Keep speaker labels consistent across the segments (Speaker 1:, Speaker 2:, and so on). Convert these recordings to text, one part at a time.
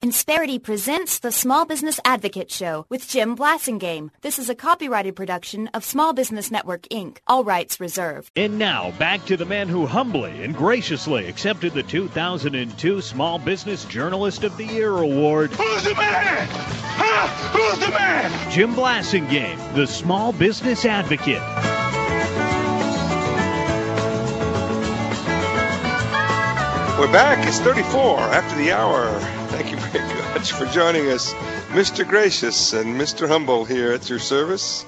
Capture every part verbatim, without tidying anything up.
Speaker 1: Insperity presents the Small Business Advocate Show with Jim Blasingame. This is a copyrighted production of Small Business Network, Incorporated. All rights reserved.
Speaker 2: And now, back to the man who humbly and graciously accepted the two thousand two Small Business Journalist of the Year Award.
Speaker 3: Who's the man? Huh? Who's the man?
Speaker 2: Jim Blasingame, the Small Business Advocate.
Speaker 4: We're back. It's thirty-four after the hour. Thank you very much for joining us. Mister Gracious and Mister Humble here at your service.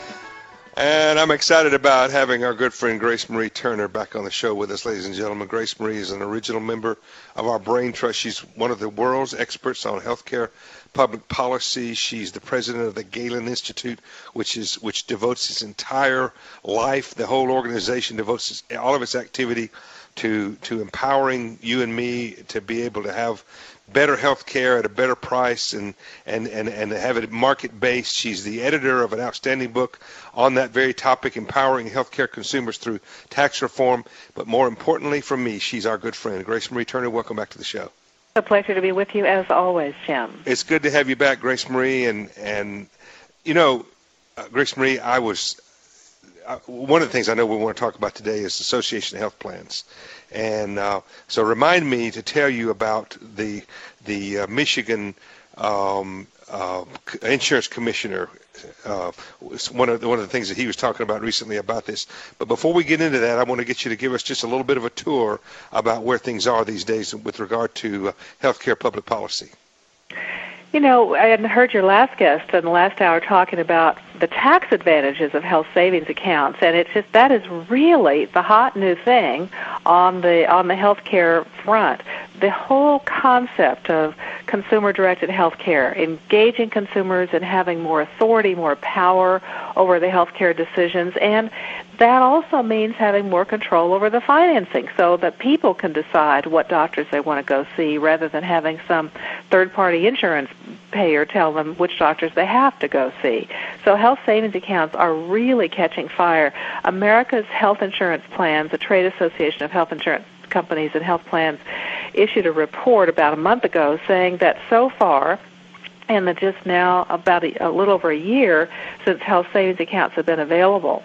Speaker 4: And I'm excited about having our good friend Grace Marie Turner back on the show with us, ladies and gentlemen. Grace Marie is an original member of our Brain Trust. She's one of the world's experts on healthcare public policy. She's the president of the Galen Institute, which is which devotes its entire life, the whole organization devotes its, all of its activity to to empowering you and me to be able to have better health care at a better price and, and, and, and have it market-based. She's the editor of an outstanding book on that very topic, empowering healthcare consumers through tax reform. But more importantly for me, she's our good friend. Grace Marie Turner, welcome back to the show.
Speaker 5: It's a pleasure to be with you as always, Jim.
Speaker 4: It's good to have you back, Grace Marie. And, and you know, uh, Grace Marie, I was... Uh, one of the things I know we want to talk about today is Association Health Plans. And uh, so remind me to tell you about the the uh, Michigan um, uh, insurance commissioner. Uh, one of the, one of the things that he was talking about recently about this. But before we get into that, I want to get you to give us just a little bit of a tour about where things are these days with regard to uh, healthcare public policy.
Speaker 5: You know, I had heard your last guest in the last hour talking about the tax advantages of health savings accounts, and it's just that is really the hot new thing on the on the healthcare front. The whole concept of consumer-directed healthcare, engaging consumers and having more authority, more power over the healthcare decisions, and that also means having more control over the financing so that people can decide what doctors they want to go see rather than having some third-party insurance payer tell them which doctors they have to go see. So health savings accounts are really catching fire. America's Health Insurance Plans, the Trade Association of Health Insurance Companies and Health Plans, issued a report about a month ago saying that so far, and that just now about a, a little over a year since health savings accounts have been available,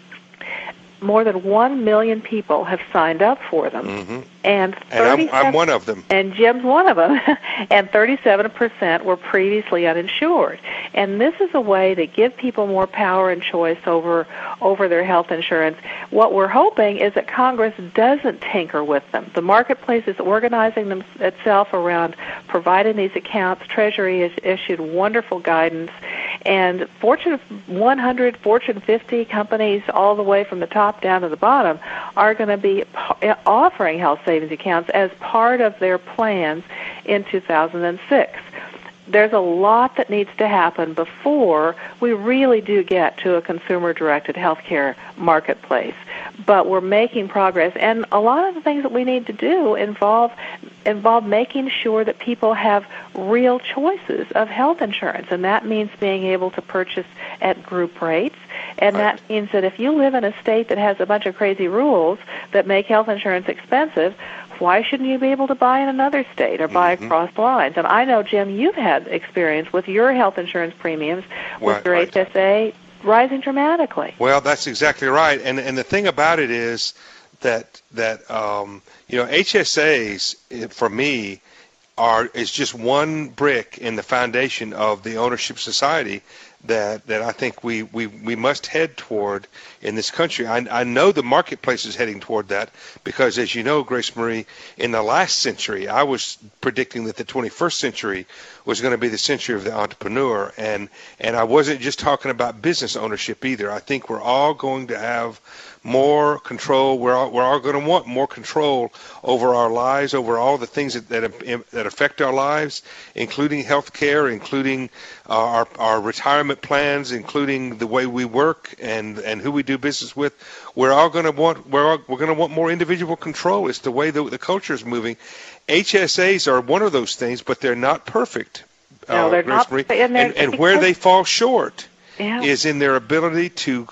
Speaker 5: more than one million people have signed up for them.
Speaker 4: Mm-hmm.
Speaker 5: And,
Speaker 4: and I'm, I'm one of them.
Speaker 5: And Jim's one of them. And thirty-seven percent were previously uninsured. And this is a way to give people more power and choice over over their health insurance. What we're hoping is that Congress doesn't tinker with them. The marketplace is organizing them, itself around providing these accounts. Treasury has issued wonderful guidance. And Fortune one hundred, Fortune fifty companies, all the way from the top down to the bottom, are going to be offering health savings accounts as part of their plans in two thousand six. There's a lot that needs to happen before we really do get to a consumer-directed healthcare marketplace. But we're making progress, and a lot of the things that we need to do involve involve making sure that people have real choices of health insurance, and that means being able to purchase at group rates, and that means that if you live in a state that has a bunch of crazy rules that make health insurance expensive, why shouldn't you be able to buy in another state or buy
Speaker 4: mm-hmm.
Speaker 5: across lines? And I know, Jim, you've had experience with your health insurance premiums, with
Speaker 4: right,
Speaker 5: your
Speaker 4: right.
Speaker 5: H S A rising dramatically.
Speaker 4: Well, that's exactly right. And and the thing about it is that that um, you know, H S As for me are is just one brick in the foundation of the ownership society that that I think we, we, we must head toward in this country. I, I know the marketplace is heading toward that because, as you know, Grace Marie, in the last century, I was predicting that the twenty-first century was going to be the century of the entrepreneur. And, and I wasn't just talking about business ownership either. I think we're all going to have more control. We're all, we're all going to want more control over our lives, over all the things that that, that affect our lives, including health care, including uh, our, our retirement plans, including the way we work and, and who we do business with. We're all going to want we're all, we're going to want more individual control. It's the way the, the culture is moving. H S As are one of those things, but they're not perfect.
Speaker 5: No,
Speaker 4: uh,
Speaker 5: they're
Speaker 4: Grace
Speaker 5: not.
Speaker 4: Marie.
Speaker 5: And,
Speaker 4: and, and where they fall short
Speaker 5: yeah.
Speaker 4: is in their ability to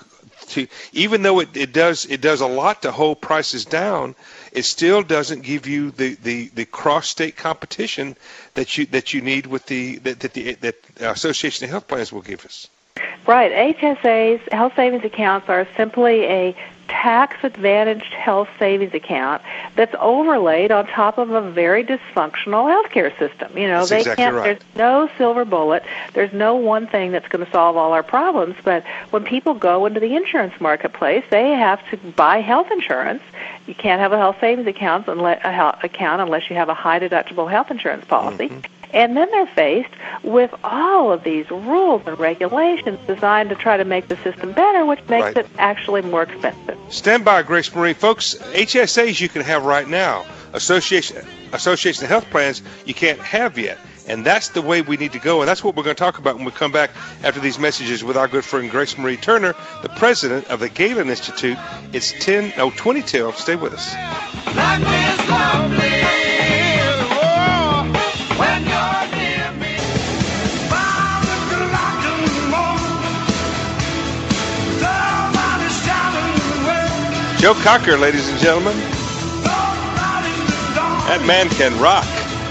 Speaker 4: to, even though it, it does it does a lot to hold prices down, it still doesn't give you the, the, the cross-state competition that you that you need with the that that the that Association of Health Plans will give us.
Speaker 5: Right. H S A's health savings accounts are simply a tax-advantaged health savings account that's overlaid on top of a very dysfunctional healthcare system. You know,
Speaker 4: that's
Speaker 5: they
Speaker 4: exactly
Speaker 5: can't.
Speaker 4: Right.
Speaker 5: There's no silver bullet. There's no one thing that's going to solve all our problems. But when people go into the insurance marketplace, they have to buy health insurance. You can't have a health savings account unless, a health account unless you have a high deductible health insurance policy. Mm-hmm. And then they're faced with all of these rules and regulations designed to try to make the system better, which makes
Speaker 4: right.
Speaker 5: it actually more expensive.
Speaker 4: Stand by, Grace Marie. Folks, H S As you can have right now. Association, Association of Health Plans you can't have yet. And that's the way we need to go. And that's what we're going to talk about when we come back after these messages with our good friend Grace Marie Turner, the president of the Galen Institute. It's ten, no, twenty twelve. Stay with us.
Speaker 3: Life is lovely. Oh, when you're near me. Five o'clock in the morning. Somebody shouting away.
Speaker 4: Joe Cocker, ladies and gentlemen. That man can rock.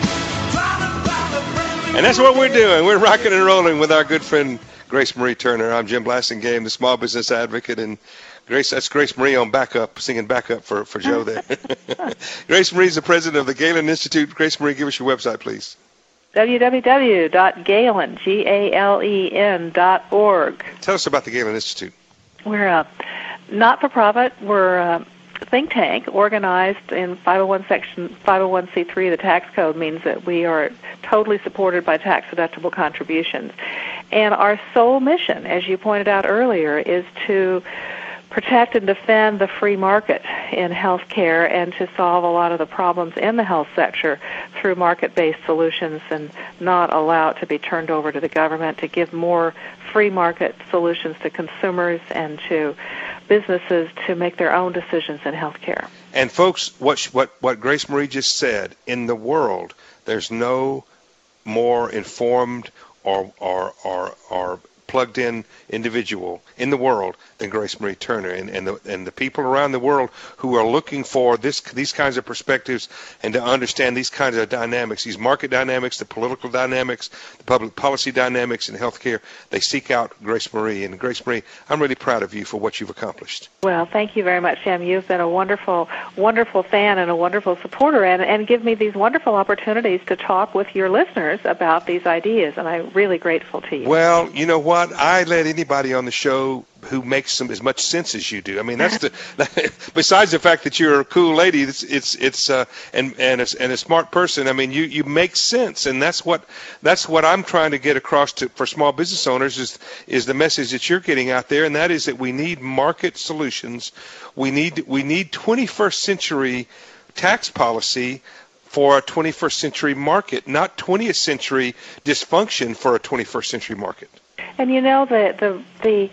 Speaker 4: And that's what we're doing. We're rocking and rolling with our good friend Grace Marie Turner. I'm Jim Blasingame, the small business advocate, and Grace, that's Grace Marie on backup, singing backup for, for Joe there. Grace Marie's the president of the Galen Institute. Grace Marie, give us your website, please.
Speaker 5: w w w dot galen, G A L E N dot org.
Speaker 4: Tell us about the Galen Institute.
Speaker 5: We're a not-for-profit. We're a think tank organized in five oh one section five oh one c three. The tax code means that we are totally supported by tax-deductible contributions. And our sole mission, as you pointed out earlier, is to protect and defend the free market in healthcare and to solve a lot of the problems in the health sector through market-based solutions and not allow it to be turned over to the government, to give more free market solutions to consumers and to businesses to make their own decisions in healthcare.
Speaker 4: And folks, what what what Grace Marie just said, in the world, there's no more informed or or or, or plugged in individual in the world than Grace Marie Turner, and and the and the people around the world who are looking for this these kinds of perspectives and to understand these kinds of dynamics, these market dynamics, the political dynamics, the public policy dynamics in healthcare. They seek out Grace Marie. And Grace Marie, I'm really proud of you for what you've accomplished.
Speaker 5: Well, thank you very much, Sam. You've been a wonderful, wonderful fan and a wonderful supporter, and and give me these wonderful opportunities to talk with your listeners about these ideas, and I'm really grateful to you.
Speaker 4: Well, you know what? I let anybody on the show who makes some as much sense as you do. I mean, that's the besides the fact that you're a cool lady, it's it's it's uh, and and a, and a smart person. I mean, you, you make sense, and that's what that's what I'm trying to get across to for small business owners is is the message that you're getting out there, and that is that we need market solutions. We need we need twenty-first century tax policy for a twenty-first century market, not twentieth century dysfunction for a twenty-first century market.
Speaker 5: And you know, the the the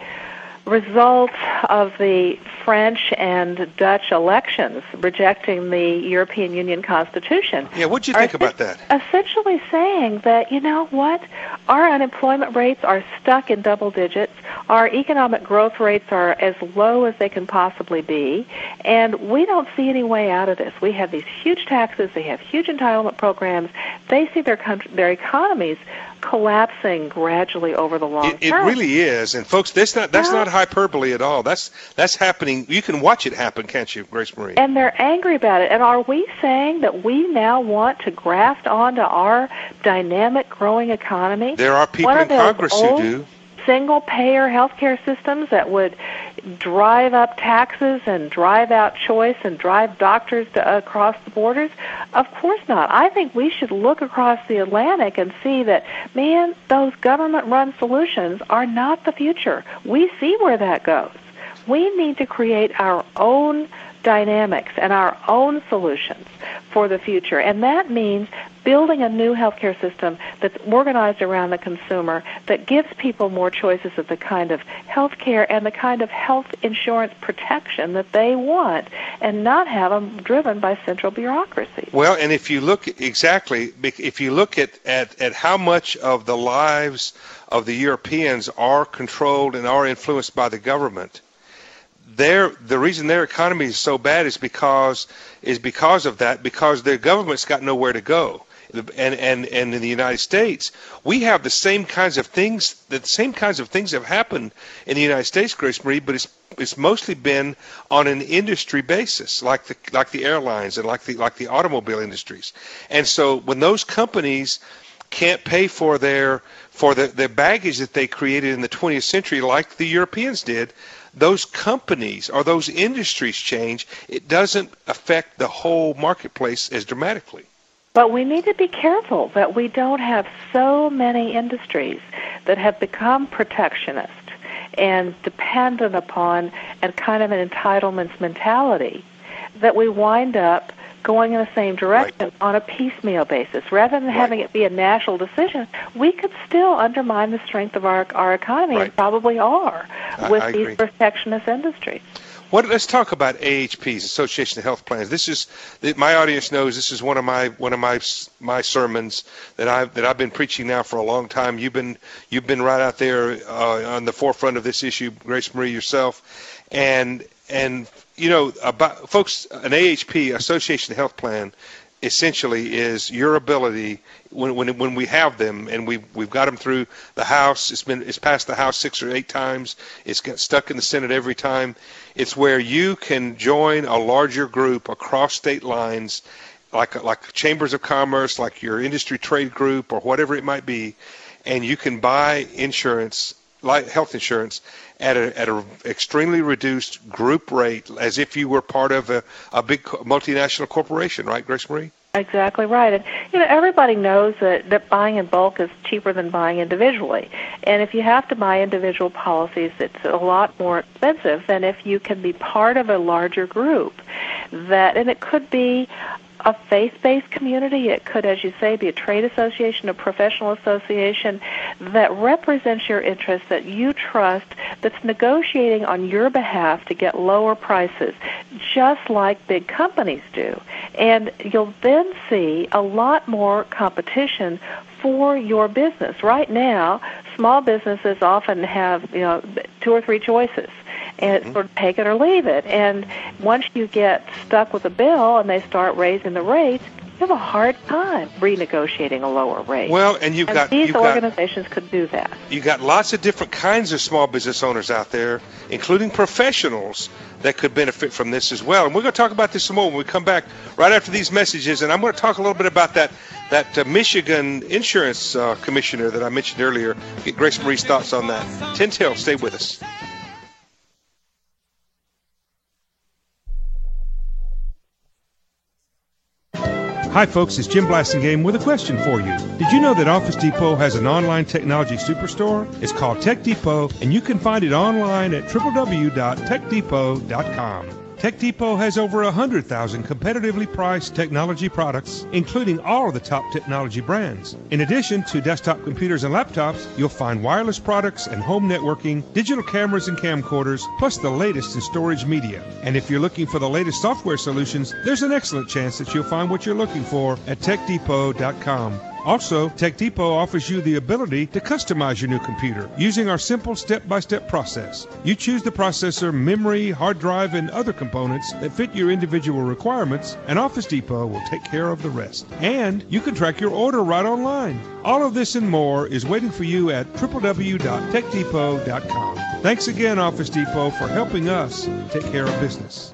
Speaker 5: result of the French and Dutch elections rejecting the European Union Constitution.
Speaker 4: Yeah, what do you think about that?
Speaker 5: Essentially saying that, you know what, our unemployment rates are stuck in double digits, our economic growth rates are as low as they can possibly be, and we don't see any way out of this. We have these huge taxes, they have huge entitlement programs, they see their country, their economies collapsing gradually over the long
Speaker 4: it,
Speaker 5: term.
Speaker 4: It really is, and folks, that's not that's
Speaker 5: yeah.
Speaker 4: not hyperbole at all. That's that's happening. You can watch it happen, can't you, Grace Marie?
Speaker 5: And they're angry about it. And are we saying that we now want to graft onto our dynamic, growing economy?
Speaker 4: There are people in Congress who do.
Speaker 5: Single-payer healthcare systems that would drive up taxes and drive out choice and drive doctors to, uh, across the borders? Of course not. I think we should look across the Atlantic and see that, man, those government-run solutions are not the future. We see where that goes. We need to create our own dynamics and our own solutions for the future. And that means building a new healthcare system that's organized around the consumer, that gives people more choices of the kind of health care and the kind of health insurance protection that they want, and not have them driven by central bureaucracy.
Speaker 4: Well, and if you look exactly, if you look at, at, at how much of the lives of the Europeans are controlled and are influenced by the government, their the reason their economy is so bad is because is because of that, because their government's got nowhere to go. And, and and in the United States, we have the same kinds of things. The same kinds of things have happened in the United States, Grace Marie, but it's it's mostly been on an industry basis, like the like the airlines and like the like the automobile industries. And so when those companies can't pay for their for the, the baggage that they created in the twentieth century, like the Europeans did, those companies or those industries change. It doesn't affect the whole marketplace as dramatically.
Speaker 5: But we need to be careful that we don't have so many industries that have become protectionist and dependent upon and kind of an entitlements mentality that we wind up going in the same direction
Speaker 4: right.
Speaker 5: on a piecemeal basis. Rather than
Speaker 4: right.
Speaker 5: having it be a national decision, we could still undermine the strength of our, our economy,
Speaker 4: right.
Speaker 5: and probably are, with
Speaker 4: I, I
Speaker 5: these
Speaker 4: agree.
Speaker 5: protectionist industries.
Speaker 4: What, let's talk about A H Ps, Association of Health Plans. This is my audience knows this is one of my one of my my sermons that I've that I've been preaching now for a long time. You've been you've been right out there uh, on the forefront of this issue, Grace Marie, yourself, and and you know about folks. An A H P, Association of Health Plan, essentially is your ability when when when we have them and we we've got them through the House. It's been it's passed the House six or eight times. It's got stuck in the Senate every time. It's where you can join a larger group across state lines, like like chambers of commerce, like your industry trade group or whatever it might be, and you can buy insurance, like health insurance, at a at a extremely reduced group rate, as if you were part of a, a big multinational corporation, right, Grace Marie?
Speaker 5: Exactly right. And, you know, everybody knows that, that buying in bulk is cheaper than buying individually. And if you have to buy individual policies, it's a lot more expensive than if you can be part of a larger group. That, and it could be a faith-based community. It could, as you say, be a trade association, a professional association that represents your interests, that you trust, that's negotiating on your behalf to get lower prices, just like big companies do. And you'll then see a lot more competition for your business. Right now, small businesses often have, you know, two or three choices. And it's sort of take it or leave it. And once you get stuck with a bill and they start raising the rates, you have a hard time renegotiating a lower rate.
Speaker 4: Well, and you've
Speaker 5: and
Speaker 4: got
Speaker 5: these
Speaker 4: you've
Speaker 5: organizations
Speaker 4: got,
Speaker 5: could do that.
Speaker 4: You've got lots of different kinds of small business owners out there, including professionals that could benefit from this as well. And we're going to talk about this some more when we come back right after these messages. And I'm going to talk a little bit about that that uh, Michigan insurance uh, commissioner that I mentioned earlier. Get Grace Marie's thoughts on that. ten till, stay with us.
Speaker 6: Hi folks, it's Jim Blassingame with a question for you. Did you know that Office Depot has an online technology superstore? It's called Tech Depot, and you can find it online at w w w dot tech depot dot com. Tech Depot has over one hundred thousand competitively priced technology products, including all of the top technology brands. In addition to desktop computers and laptops, you'll find wireless products and home networking, digital cameras and camcorders, plus the latest in storage media. And if you're looking for the latest software solutions, there's an excellent chance that you'll find what you're looking for at tech depot dot com. Also, Tech Depot offers you the ability to customize your new computer using our simple step-by-step process. You choose the processor, memory, hard drive, and other components that fit your individual requirements, and Office Depot will take care of the rest. And you can track your order right online. All of this and more is waiting for you at w w w dot tech depot dot com. Thanks again, Office Depot, for helping us take care of business.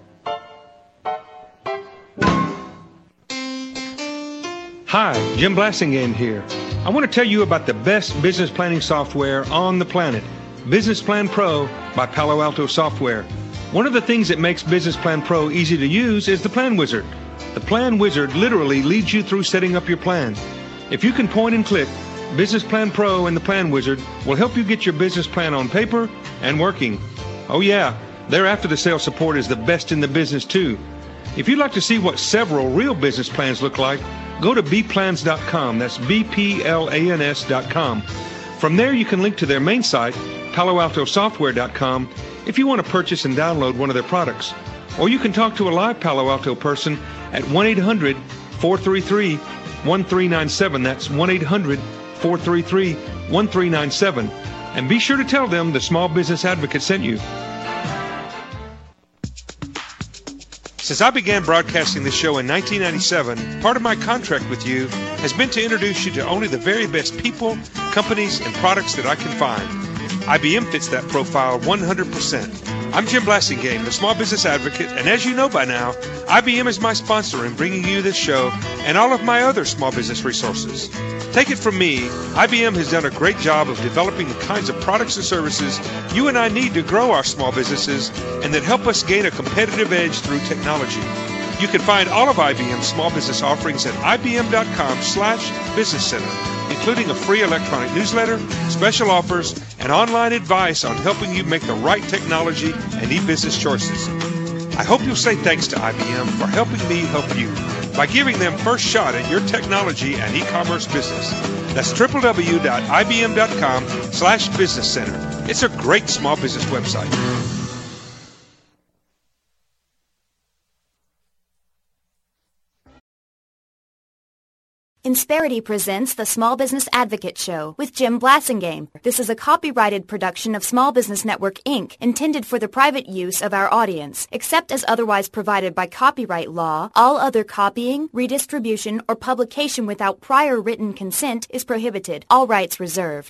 Speaker 6: Hi, Jim Blassingame here. I want to tell you about the best business planning software on the planet, Business Plan Pro by Palo Alto Software. One of the things that makes Business Plan Pro easy to use is the Plan Wizard. The Plan Wizard literally leads you through setting up your plan. If you can point and click, Business Plan Pro and the Plan Wizard will help you get your business plan on paper and working. Oh yeah, their after-the-sale support is the best in the business too. If you'd like to see what several real business plans look like, go to b plans dot com. That's B P L A N S dot com. From there, you can link to their main site, palo alto software dot com, if you want to purchase and download one of their products. Or you can talk to a live Palo Alto person at one eight hundred four three three one three nine seven. That's one eight hundred four three three one three nine seven. And be sure to tell them the Small Business Advocate sent you. Since I began broadcasting this show in nineteen ninety-seven, part of my contract with you has been to introduce you to only the very best people, companies, and products that I can find. I B M fits that profile one hundred percent. I'm Jim Blassingame, the Small Business Advocate, and as you know by now, I B M is my sponsor in bringing you this show and all of my other small business resources. Take it from me, I B M has done a great job of developing the kinds of products and services you and I need to grow our small businesses and that help us gain a competitive edge through technology. You can find all of I B M's small business offerings at ibm.com slash business center, including a free electronic newsletter, special offers, and online advice on helping you make the right technology and e-business choices. I hope you'll say thanks to I B M for helping me help you by giving them first shot at your technology and e-commerce business. That's www.ibm.com slash business center. It's a great small business website.
Speaker 1: Insperity presents the Small Business Advocate Show with Jim Blassingame. This is a copyrighted production of Small Business Network, Incorporated, intended for the private use of our audience. Except as otherwise provided by copyright law, all other copying, redistribution, or publication without prior written consent is prohibited. All rights reserved.